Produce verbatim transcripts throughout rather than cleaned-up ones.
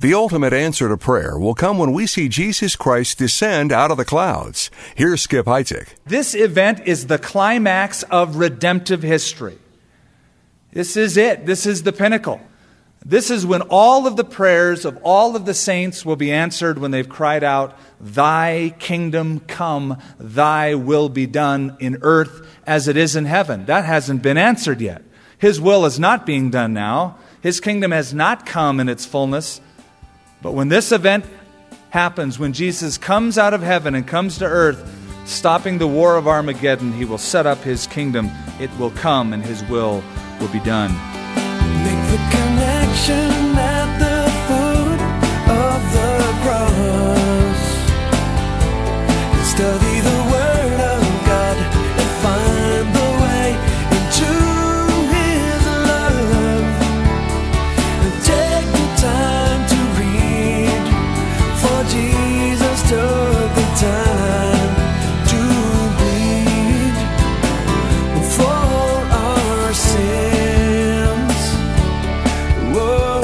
The ultimate answer to prayer will come when we see Jesus Christ descend out of the clouds. Here's Skip Heitzig. This event is the climax of redemptive history. This is it. This is the pinnacle. This is when all of the prayers of all of the saints will be answered when they've cried out, "Thy kingdom come, thy will be done in earth as it is in heaven." That hasn't been answered yet. His will is not being done now. His kingdom has not come in its fullness. But when this event happens, when Jesus comes out of heaven and comes to earth, stopping the war of Armageddon, he will set up his kingdom. It will come and his will will be done. Make the connection at the foot of the cross. Study the word of God and find the way into his love. And take the time to read, for Jesus took the time to bleed for our sins. Whoa,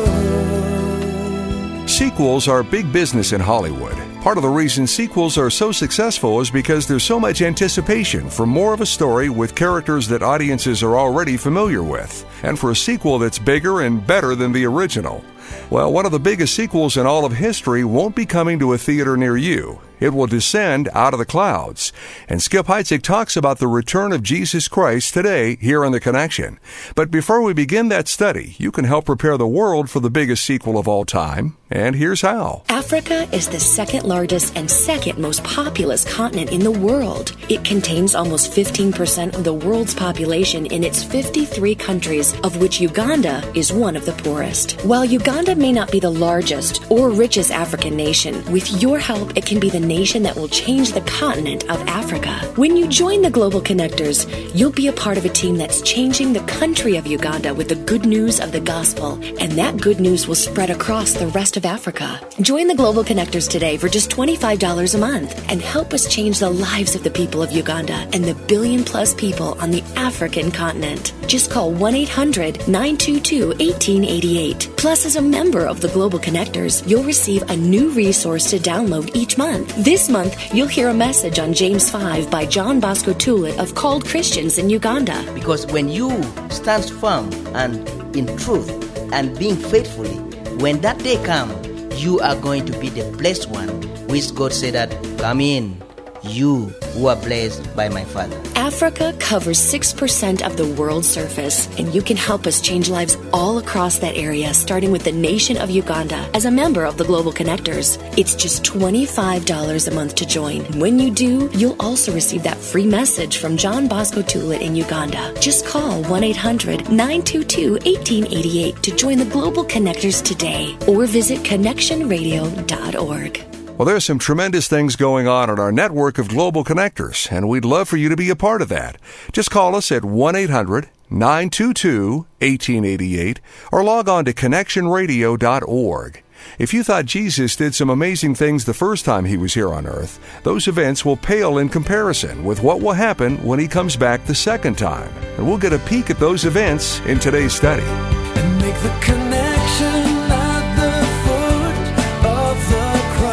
whoa. Sequels are big business in Hollywood. Part of the reason sequels are so successful is because there's so much anticipation for more of a story with characters that audiences are already familiar with, and for a sequel that's bigger and better than the original. Well, one of the biggest sequels in all of history won't be coming to a theater near you. It will descend out of the clouds. And Skip Heitzig talks about the return of Jesus Christ today here on The Connection. But before we begin that study, you can help prepare the world for the biggest sequel of all time. And here's how. Africa is the second largest and second most populous continent in the world. It contains almost fifteen percent of the world's population in its fifty-three countries, of which Uganda is one of the poorest. While Uganda may not be the largest or richest African nation, with your help, it can be the nation that will change the continent of Africa. When you join the Global Connectors, you'll be a part of a team that's changing the country of Uganda with the good news of the gospel, and that good news will spread across the rest of Africa. Join the Global Connectors today for just twenty-five dollars a month and help us change the lives of the people of Uganda and the billion plus people on the African continent. Just call one eight hundred nine two two one eight eight eight. Plus, as a member of the Global Connectors, you'll receive a new resource to download each month. This month, you'll hear a message on James five by John Bosco Tulit of Called Christians in Uganda. Because when you stand firm and in truth and being faithfully, when that day comes, you are going to be the blessed one, which God said that, come in, you who are blessed by my Father. Africa covers six percent of the world's surface, and you can help us change lives all across that area, starting with the nation of Uganda as a member of the Global Connectors. It's just twenty-five dollars a month to join. When you do, you'll also receive that free message from John Bosco Tulit in Uganda. Just call one eight hundred nine two two one eight eight eight to join the Global Connectors today, or visit connection radio dot org. Well, there's some tremendous things going on in our network of Global Connectors, and we'd love for you to be a part of that. Just call us at one eight hundred nine two two one eight eight eight or log on to connection radio dot org. If you thought Jesus did some amazing things the first time he was here on earth, those events will pale in comparison with what will happen when he comes back the second time. And we'll get a peek at those events in today's study. And make the connection at the foot of the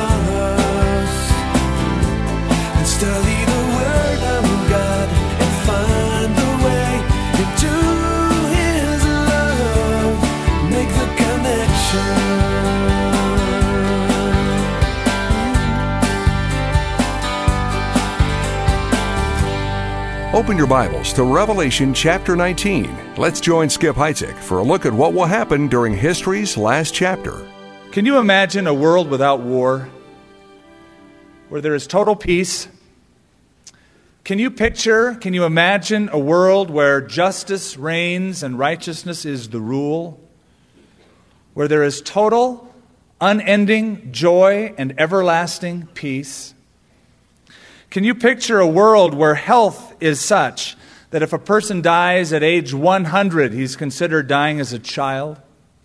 cross. And study the word of God and find the way into his love. Make the connection. Open your Bibles to Revelation chapter nineteen. Let's join Skip Heitzig for a look at what will happen during history's last chapter. Can you imagine a world without war, where there is total peace? Can you picture, can you imagine a world where justice reigns and righteousness is the rule? Where there is total, unending joy and everlasting peace? Can you picture a world where health is such that if a person dies at age one hundred, he's considered dying as a child?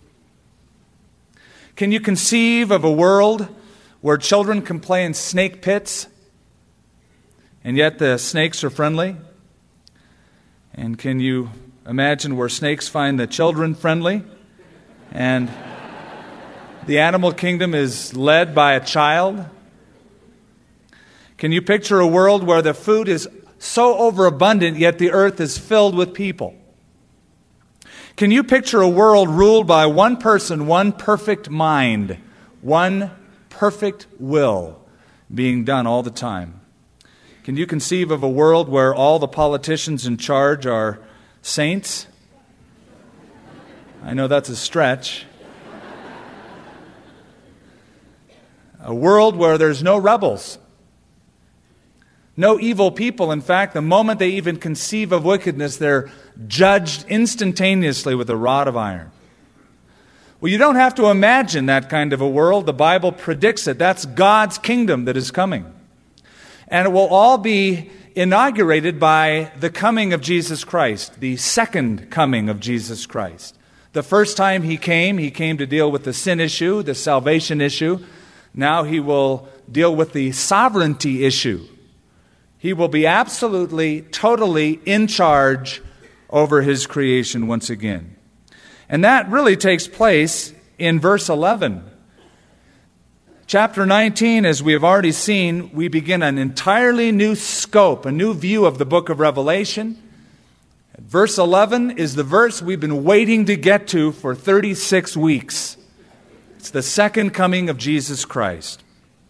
Can you conceive of a world where children can play in snake pits, and yet the snakes are friendly? And can you imagine where snakes find the children friendly? And The animal kingdom is led by a child. Can you picture a world where the food is so overabundant, yet the earth is filled with people? Can you picture a world ruled by one person, one perfect mind, one perfect will being done all the time? Can you conceive of a world where all the politicians in charge are saints? I know that's a stretch. A world where there's no rebels, no evil people. In fact, the moment they even conceive of wickedness, they're judged instantaneously with a rod of iron. Well, you don't have to imagine that kind of a world. The Bible predicts it. That's God's kingdom that is coming. And it will all be inaugurated by the coming of Jesus Christ, the second coming of Jesus Christ. The first time he came, he came to deal with the sin issue, the salvation issue. Now he will deal with the sovereignty issue. He will be absolutely, totally in charge over his creation once again. And that really takes place in verse eleven. Chapter nineteen, as we have already seen, we begin an entirely new scope, a new view of the book of Revelation. Verse eleven is the verse we've been waiting to get to for thirty-six weeks. It's the second coming of Jesus Christ.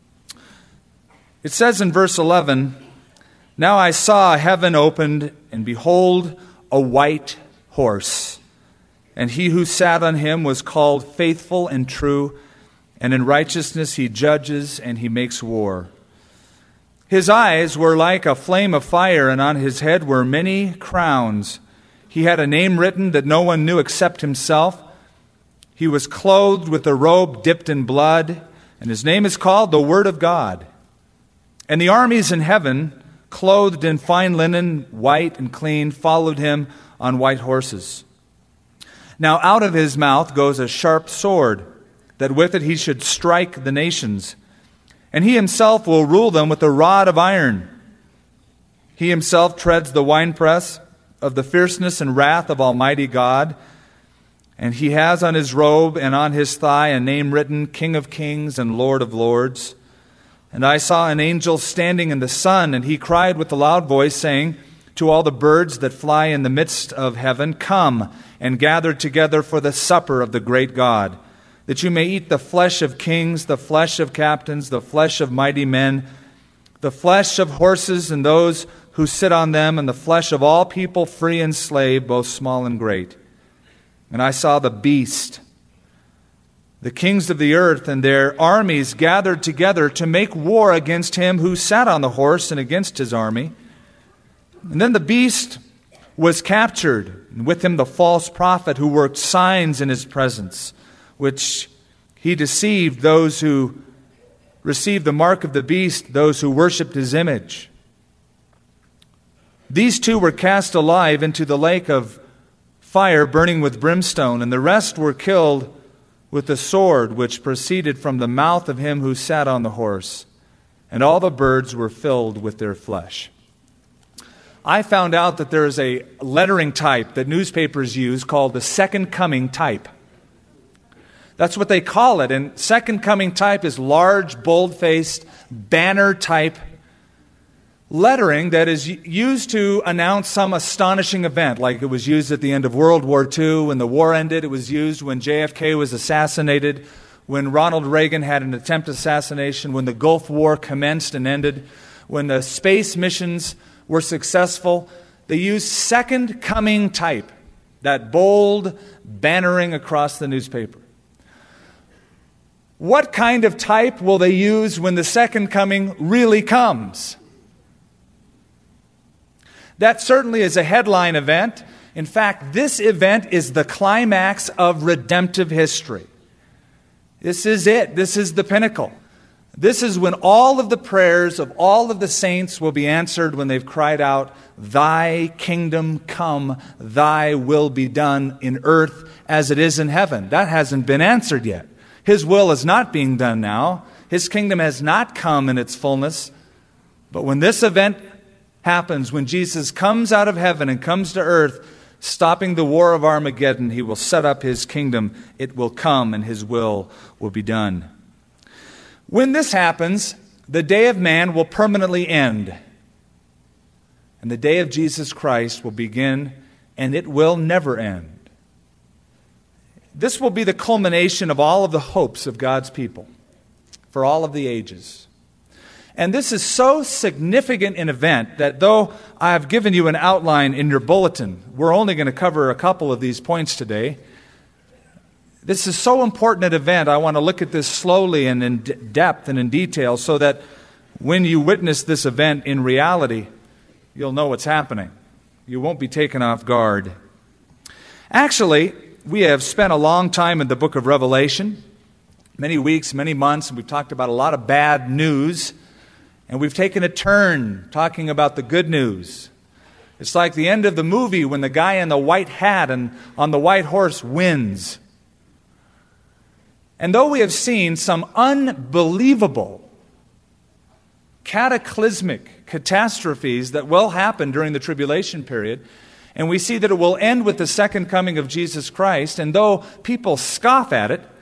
It says in verse eleven, "Now I saw heaven opened, and behold, a white horse. And he who sat on him was called Faithful and True, and in righteousness he judges and he makes war. His eyes were like a flame of fire, and on his head were many crowns. He had a name written that no one knew except himself. He was clothed with a robe dipped in blood, and his name is called the Word of God. And the armies in heaven, clothed in fine linen, white and clean, followed him on white horses. Now out of his mouth goes a sharp sword, that with it he should strike the nations. And he himself will rule them with a rod of iron. He himself treads the winepress of the fierceness and wrath of Almighty God. And he has on his robe and on his thigh a name written, King of Kings and Lord of Lords. And I saw an angel standing in the sun, and he cried with a loud voice, saying to all the birds that fly in the midst of heaven, Come and gather together for the supper of the great God, that you may eat the flesh of kings, the flesh of captains, the flesh of mighty men, the flesh of horses and those who sit on them, and the flesh of all people, free and slave, both small and great. And I saw the beast, the kings of the earth and their armies gathered together to make war against him who sat on the horse and against his army. And then the beast was captured, and with him the false prophet who worked signs in his presence, which he deceived those who received the mark of the beast, those who worshipped his image. These two were cast alive into the lake of fire burning with brimstone, and the rest were killed with the sword which proceeded from the mouth of him who sat on the horse, and all the birds were filled with their flesh." I found out that there is a lettering type that newspapers use called the Second Coming type. That's what they call it, and Second Coming type is large, bold-faced, banner-type lettering that is used to announce some astonishing event, like it was used at the end of World War Two when the war ended. It was used when J F K was assassinated, when Ronald Reagan had an attempt assassination, when the Gulf War commenced and ended, when the space missions were successful. They used Second Coming type, that bold bannering across the newspaper. What kind of type will they use when the second coming really comes? That certainly is a headline event. In fact, this event is the climax of redemptive history. This is it. This is the pinnacle. This is when all of the prayers of all of the saints will be answered when they've cried out, Thy kingdom come, Thy will be done in earth as it is in heaven. That hasn't been answered yet. His will is not being done now. His kingdom has not come in its fullness. But when this event happens, when Jesus comes out of heaven and comes to earth, stopping the war of Armageddon. He will set up his kingdom. It will come, and his will will be done. When this happens, the day of man will permanently end, and the day of Jesus Christ will begin, and it will never end. This will be the culmination of all of the hopes of God's people for all of the ages. And this is so significant an event that though I have given you an outline in your bulletin, we're only going to cover a couple of these points today. This is so important an event, I want to look at this slowly and in depth and in detail so that when you witness this event in reality, you'll know what's happening. You won't be taken off guard. Actually, we have spent a long time in the book of Revelation, many weeks, many months, and we've talked about a lot of bad news, and we've taken a turn talking about the good news. It's like the end of the movie when the guy in the white hat and on the white horse wins. And though we have seen some unbelievable, cataclysmic catastrophes that will happen during the tribulation period, and we see that it will end with the second coming of Jesus Christ, and though people scoff at it,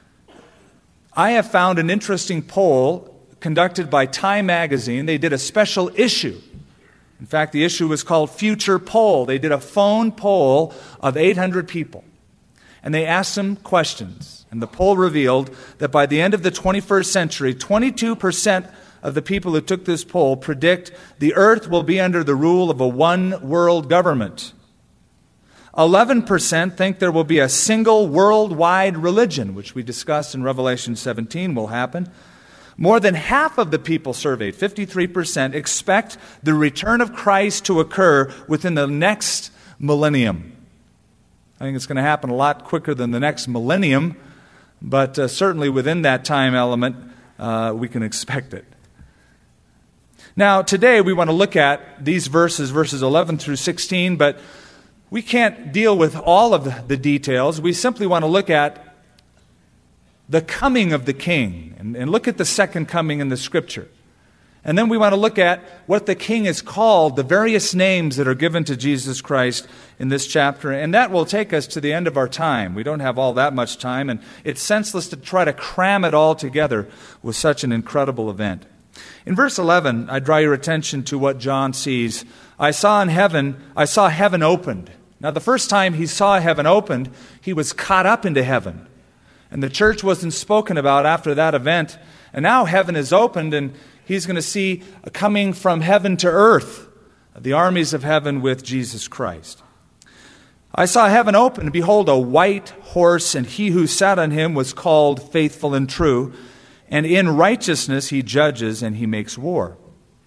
I have found an interesting poll conducted by Time Magazine. They did a special issue. In fact, the issue was called Future Poll. They did a phone poll of eight hundred people, and they asked them questions. And the poll revealed that by the end of the twenty-first century, twenty-two percent of the people who took this poll predict the earth will be under the rule of a one-world government. eleven percent think there will be a single worldwide religion, which we discussed in Revelation seventeen will happen. More than half of the people surveyed, fifty-three percent, expect the return of Christ to occur within the next millennium. I think it's going to happen a lot quicker than the next millennium, but uh, certainly within that time element, uh, we can expect it. Now, today we want to look at these verses, verses eleven through sixteen, but we can't deal with all of the details. We simply want to look at the coming of the King and, and look at the second coming in the Scripture. And then we want to look at what the King is called, the various names that are given to Jesus Christ in this chapter. And that will take us to the end of our time. We don't have all that much time, and it's senseless to try to cram it all together with such an incredible event. In verse eleven, I draw your attention to what John sees. I saw in heaven, I saw heaven opened. Now, the first time he saw heaven opened, he was caught up into heaven. And the church wasn't spoken about after that event. And now heaven is opened, and he's going to see coming from heaven to earth, the armies of heaven with Jesus Christ. I saw heaven open, and behold, a white horse, and he who sat on him was called Faithful and True. And in righteousness he judges, and he makes war.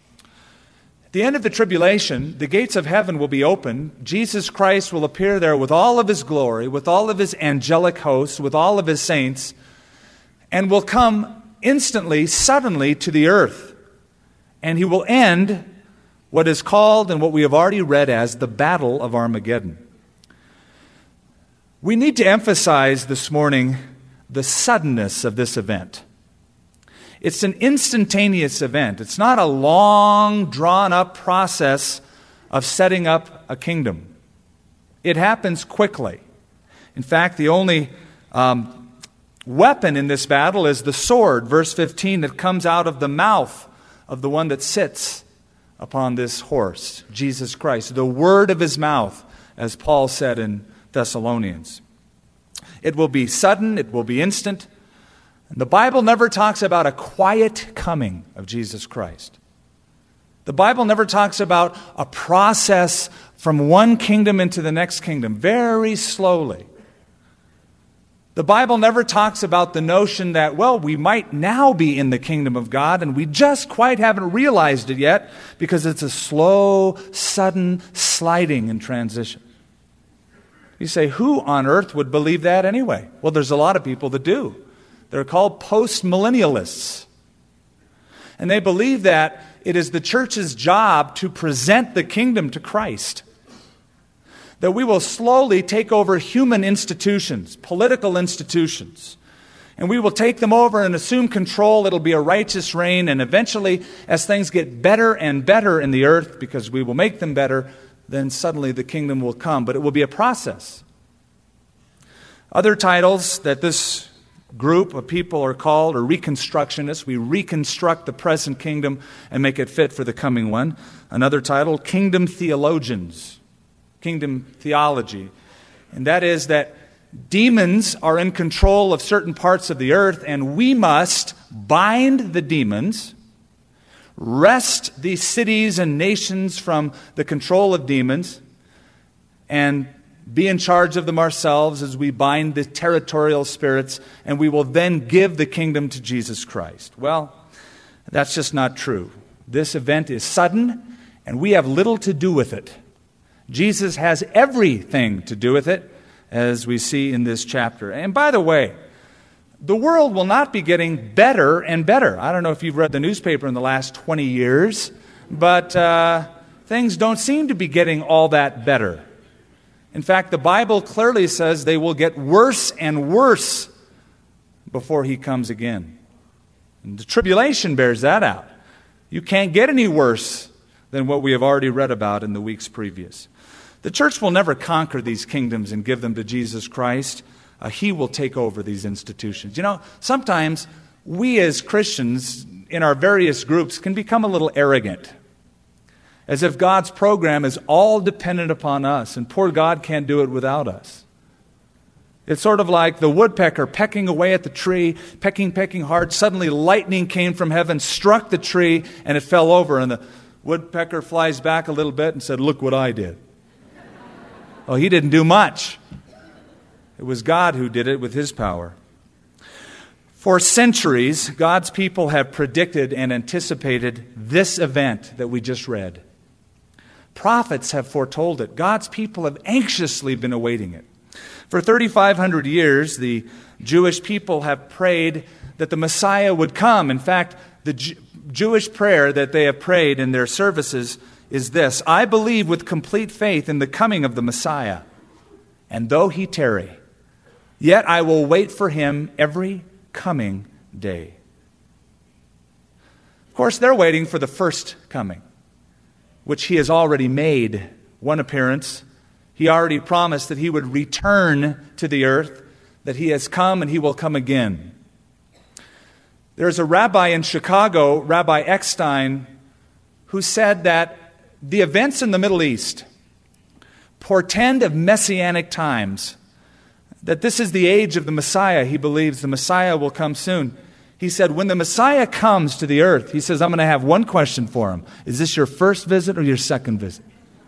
At the end of the tribulation, the gates of heaven will be opened. Jesus Christ will appear there with all of his glory, with all of his angelic hosts, with all of his saints, and will come instantly, suddenly to the earth. And he will end what is called and what we have already read as the Battle of Armageddon. We need to emphasize this morning the suddenness of this event. It's an instantaneous event. It's not a long, drawn-up process of setting up a kingdom. It happens quickly. In fact, the only um, weapon in this battle is the sword, verse fifteen, that comes out of the mouth of the one that sits upon this horse, Jesus Christ. The word of his mouth, as Paul said in Thessalonians. It will be sudden, it will be instant. The Bible never talks about a quiet coming of Jesus Christ. The Bible never talks about a process from one kingdom into the next kingdom, very slowly. The Bible never talks about the notion that, well, we might now be in the kingdom of God and we just quite haven't realized it yet because it's a slow, sudden sliding and transition. You say, who on earth would believe that anyway? Well, there's a lot of people that do. They're called post-millennialists. And they believe that it is the church's job to present the kingdom to Christ. That we will slowly take over human institutions, political institutions. And we will take them over and assume control. It'll be a righteous reign. And eventually, as things get better and better in the earth, because we will make them better, then suddenly the kingdom will come. But it will be a process. Other titles that this group of people are called are reconstructionists. We reconstruct the present kingdom and make it fit for the coming one. Another title, kingdom theologians, kingdom theology. And that is that demons are in control of certain parts of the earth, and we must bind the demons, wrest these cities and nations from the control of demons, and be in charge of them ourselves as we bind the territorial spirits, and we will then give the kingdom to Jesus Christ. Well, that's just not true. This event is sudden, and we have little to do with it. Jesus has everything to do with it, as we see in this chapter. And by the way, the world will not be getting better and better. I don't know if you've read the newspaper in the last twenty years, but uh, things don't seem to be getting all that better. In fact, the Bible clearly says they will get worse and worse before He comes again. And the tribulation bears that out. You can't get any worse than what we have already read about in the weeks previous. The church will never conquer these kingdoms and give them to Jesus Christ. Uh, he will take over these institutions. You know, sometimes we as Christians in our various groups can become a little arrogant, as if God's program is all dependent upon us, and poor God can't do it without us. It's sort of like the woodpecker pecking away at the tree, pecking, pecking hard. Suddenly lightning came from heaven, struck the tree, and it fell over. And the woodpecker flies back a little bit and said, "Look what I did." Well, he didn't do much. It was God who did it with His power. For centuries, God's people have predicted and anticipated this event that we just read. Prophets have foretold it. God's people have anxiously been awaiting it. For thirty-five hundred years, the Jewish people have prayed that the Messiah would come. In fact, the J- Jewish prayer that they have prayed in their services is this: "I believe with complete faith in the coming of the Messiah, and though He tarry, yet I will wait for Him every coming day." Of course, they're waiting for the first coming, which He has already made one appearance. He already promised that He would return to the earth, that He has come and He will come again. There's a rabbi in Chicago, Rabbi Eckstein, who said that the events in the Middle East portend of messianic times, that this is the age of the Messiah. He believes the Messiah will come soon. He said, when the Messiah comes to the earth, he says, I'm going to have one question for him. Is this your first visit or your second visit?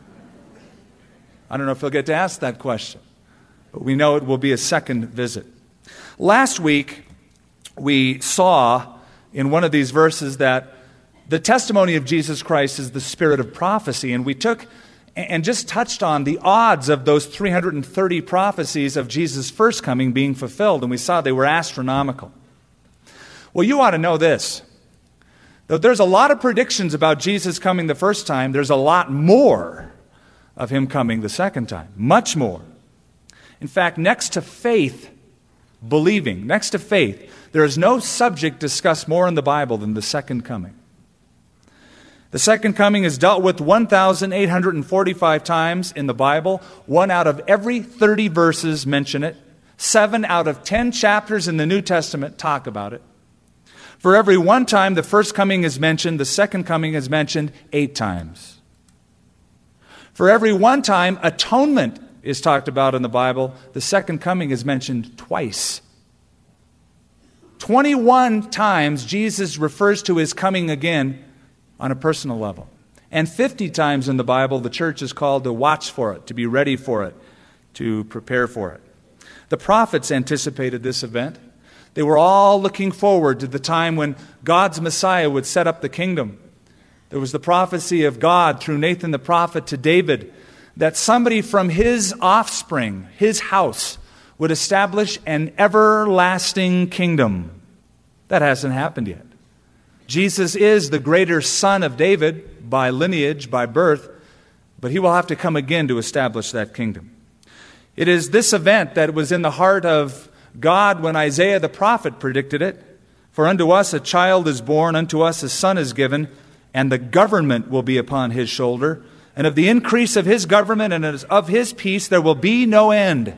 I don't know if he'll get to ask that question, but we know it will be a second visit. Last week, we saw in one of these verses that the testimony of Jesus Christ is the spirit of prophecy, and we took and just touched on the odds of those three hundred thirty prophecies of Jesus' first coming being fulfilled, and we saw they were astronomical. Well, you ought to know this. Though there's a lot of predictions about Jesus coming the first time, there's a lot more of Him coming the second time. Much more. In fact, next to faith, believing, next to faith, there is no subject discussed more in the Bible than the second coming. The second coming is dealt with one thousand eight hundred forty-five times in the Bible. One out of every thirty verses mention it. Seven out of ten chapters in the New Testament talk about it. For every one time the first coming is mentioned, the second coming is mentioned eight times. For every one time atonement is talked about in the Bible, the second coming is mentioned twice. twenty-one times Jesus refers to His coming again on a personal level. And fifty times in the Bible, the church is called to watch for it, to be ready for it, to prepare for it. The prophets anticipated this event. They were all looking forward to the time when God's Messiah would set up the kingdom. There was the prophecy of God through Nathan the prophet to David that somebody from his offspring, his house, would establish an everlasting kingdom. That hasn't happened yet. Jesus is the greater son of David by lineage, by birth, but He will have to come again to establish that kingdom. It is this event that was in the heart of God when Isaiah the prophet predicted it. For unto us a child is born, unto us a son is given, and the government will be upon His shoulder, and of the increase of his government and of his peace there will be no end.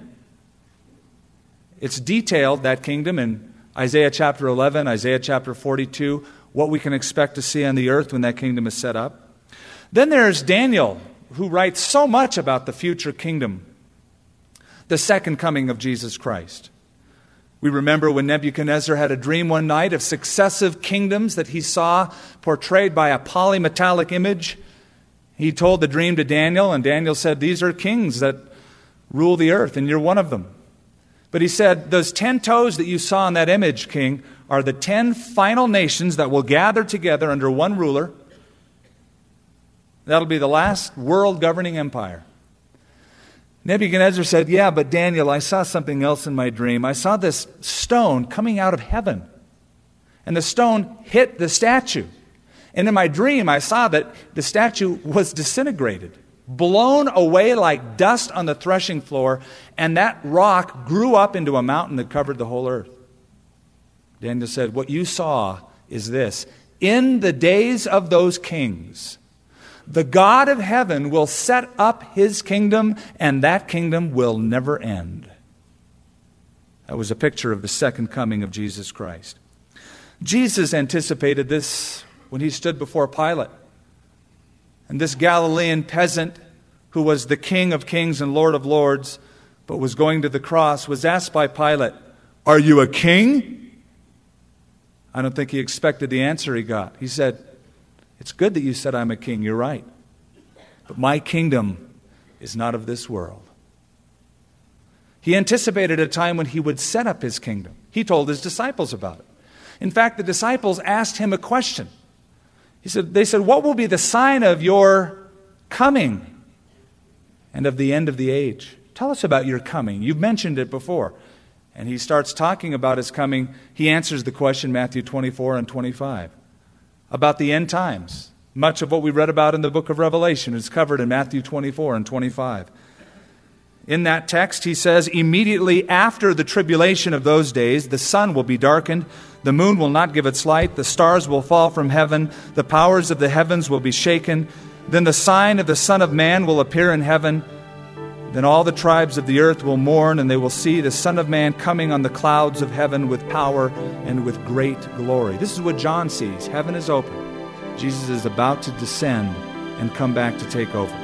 It's detailed, that kingdom, in Isaiah chapter eleven, Isaiah chapter forty-two, what we can expect to see on the earth when that kingdom is set up. Then there's Daniel, who writes so much about the future kingdom, the second coming of Jesus Christ. We remember when Nebuchadnezzar had a dream one night of successive kingdoms that he saw portrayed by a polymetallic image. He told the dream to Daniel, and Daniel said, "These are kings that rule the earth, and you're one of them." But he said, "Those ten toes that you saw in that image, king, are the ten final nations that will gather together under one ruler. That'll be the last world governing empire." Nebuchadnezzar said, "Yeah, but Daniel, I saw something else in my dream. I saw this stone coming out of heaven, and the stone hit the statue. And in my dream, I saw that the statue was disintegrated, blown away like dust on the threshing floor, and that rock grew up into a mountain that covered the whole earth." Daniel said, "What you saw is this: in the days of those kings, the God of heaven will set up his kingdom, and that kingdom will never end." That was a picture of the second coming of Jesus Christ. Jesus anticipated this when he stood before Pilate. And this Galilean peasant, who was the King of kings and Lord of lords, but was going to the cross, was asked by Pilate, "Are you a king?" I don't think he expected the answer he got. He said, "It's good that you said I'm a king, you're right. But my kingdom is not of this world." He anticipated a time when he would set up his kingdom. He told his disciples about it. In fact, the disciples asked him a question. He said, they said, "What will be the sign of your coming and of the end of the age? Tell us about your coming. You've mentioned it before." And he starts talking about his coming. He answers the question, Matthew twenty-four and twenty-five, about the end times. Much of what we read about in the book of Revelation is covered in Matthew twenty-four and twenty-five. In that text, he says, "Immediately after the tribulation of those days, the sun will be darkened, the moon will not give its light, the stars will fall from heaven, the powers of the heavens will be shaken. Then the sign of the Son of Man will appear in heaven. Then all the tribes of the earth will mourn, and they will see the Son of Man coming on the clouds of heaven with power and with great glory." This is what John sees. Heaven is open. Jesus is about to descend and come back to take over.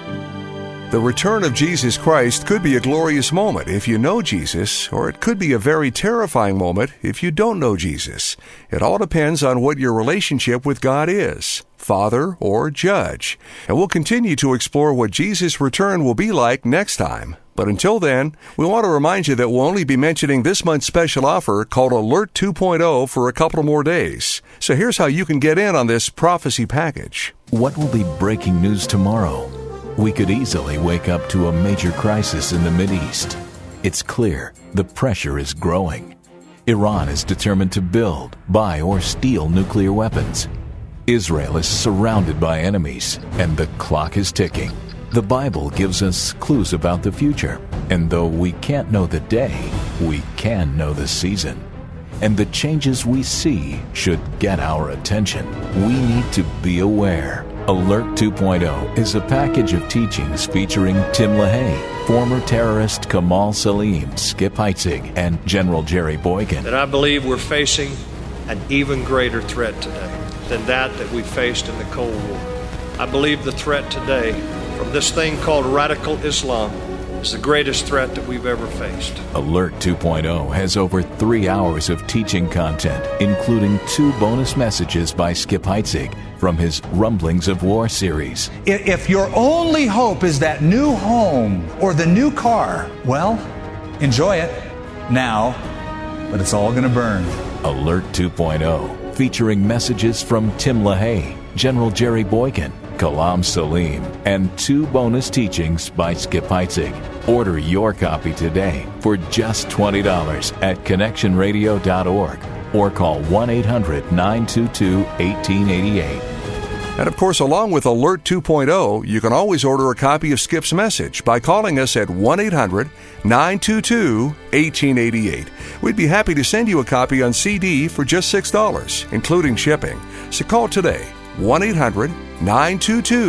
The return of Jesus Christ could be a glorious moment if you know Jesus, or it could be a very terrifying moment if you don't know Jesus. It all depends on what your relationship with God is, Father or Judge. And we'll continue to explore what Jesus' return will be like next time. But until then, we want to remind you that we'll only be mentioning this month's special offer called Alert two point oh for a couple more days. So here's how you can get in on this prophecy package. What will be breaking news tomorrow? We could easily wake up to a major crisis in the Mideast. It's clear the pressure is growing. Iran is determined to build, buy, or steal nuclear weapons. Israel is surrounded by enemies, and the clock is ticking. The Bible gives us clues about the future, and though we can't know the day, we can know the season. And the changes we see should get our attention. We need to be aware. Alert two point oh is a package of teachings featuring Tim LaHaye, former terrorist Kamal Salim, Skip Heitzig, and General Jerry Boykin. And I believe we're facing an even greater threat today than that that we faced in the Cold War. I believe the threat today from this thing called radical Islam is the greatest threat that we've ever faced. Alert two point oh has over three hours of teaching content, including two bonus messages by Skip Heitzig from his Rumblings of War series. If your only hope is that new home or the new car, well, enjoy it now, but it's all going to burn. Alert two point oh, featuring messages from Tim LaHaye, General Jerry Boykin, Kalam Salim, and two bonus teachings by Skip Heitzig. Order your copy today for just twenty dollars at connection radio dot org or call one eight hundred nine two two one eight eight eight. And of course, along with Alert two point oh, you can always order a copy of Skip's message by calling us at one eight hundred nine two two one eight eight eight. We'd be happy to send you a copy on C D for just six dollars, including shipping. So call today, one eight hundred nine two two one eight eight eight.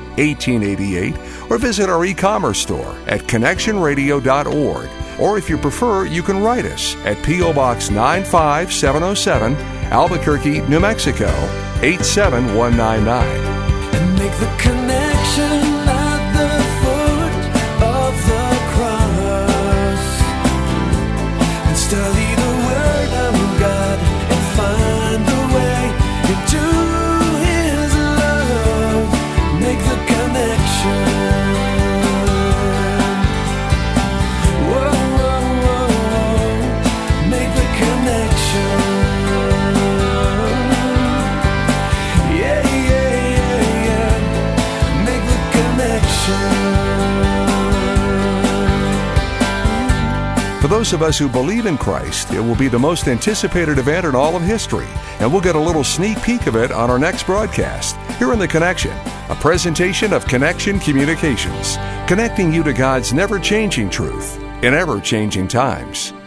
eighteen eighty-eight, or visit our e-commerce store at connection radio dot org. Or if you prefer, you can write us at P O. Box nine five seven oh seven, Albuquerque, New Mexico, eight seven one nine nine. And make the connection at the foot of the cross. And study the Word of God and find the way into His love. Make the connection. Whoa, whoa, whoa. Make the connection. Yeah, yeah, yeah, yeah. Make the connection. For those of us who believe in Christ, it will be the most anticipated event in all of history, and we'll get a little sneak peek of it on our next broadcast, here in The Connection, a presentation of Connection Communications, connecting you to God's never-changing truth in ever-changing times.